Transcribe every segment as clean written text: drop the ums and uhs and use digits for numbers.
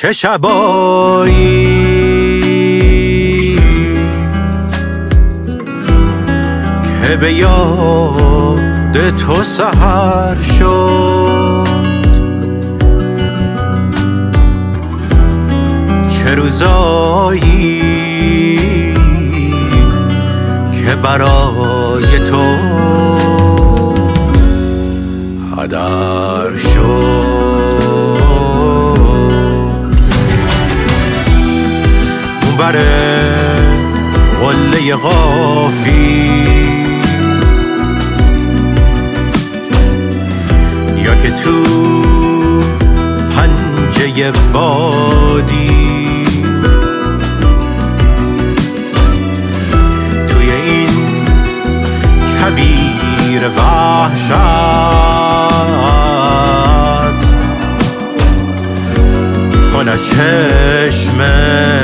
چه شبایی که به یاد تو سحر شد، چه روزایی که برای تو هدر شد. اون بره قله قافی یا که تو پنجه بادی، توی این کویر وحشت تو نه چشمه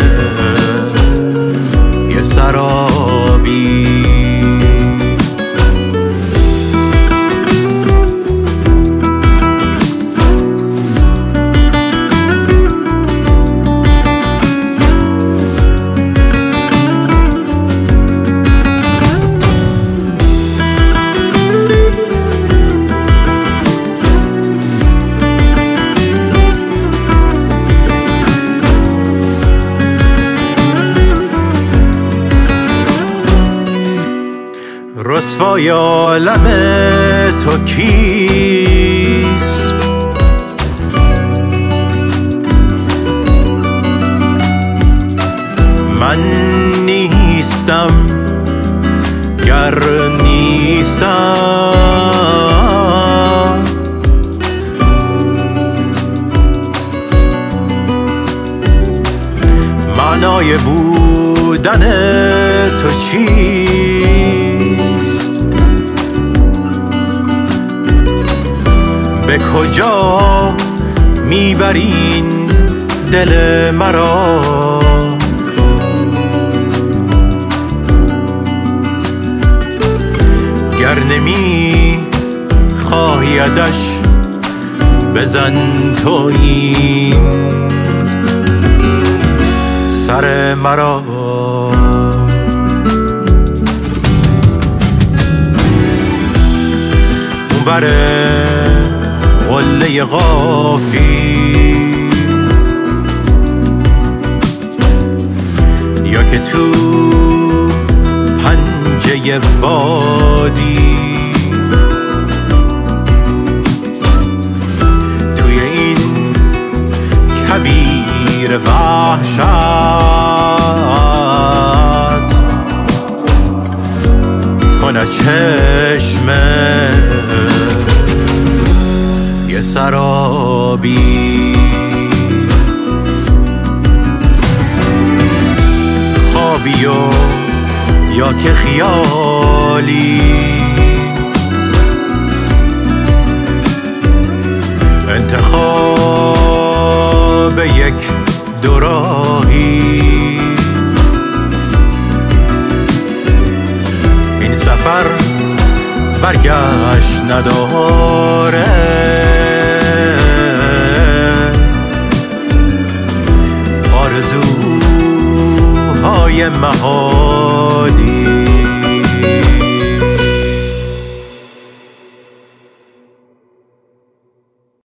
یه سرابی. رسوای عالم تو کیست؟ من نیستم گر نیستم، معنای بودن تو چیست؟ به کجا میبرین دل مرا؟ گر نمی خواهیدش بزن تو این سر مرا. اون بره قله قافی یا که تو پنجه بادی، توی این کویر وحشت تو نه چشمه یه سرابی. خوابی و یا که خیالی، انتخاب یک دوراهی، این سفر برگشت نداره، آرزوهای محالی.